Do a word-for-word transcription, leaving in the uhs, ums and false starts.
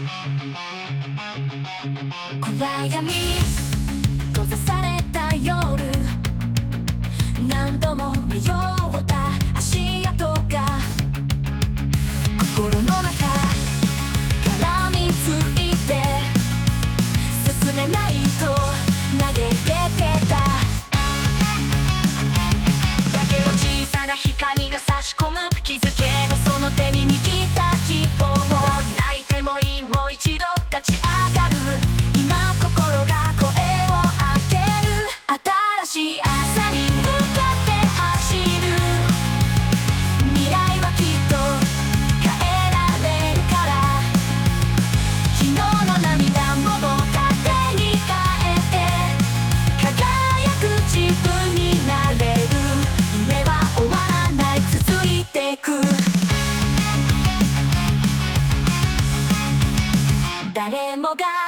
暗闇閉ざされた夜、何度も迷った足跡が心の中絡みついて、進めないと嘆いてた。だけど小さな光が差し込む、気づけばその手に握った希望を、泣いてもいい、もう一度立ち上がる。今心が声を上げる。新しい朝に向かって走る。未来はきっと変えられるから、昨日の涙ももう糧に変えて、輝く自分になれる。夢は終わらない、続いてく。誰もが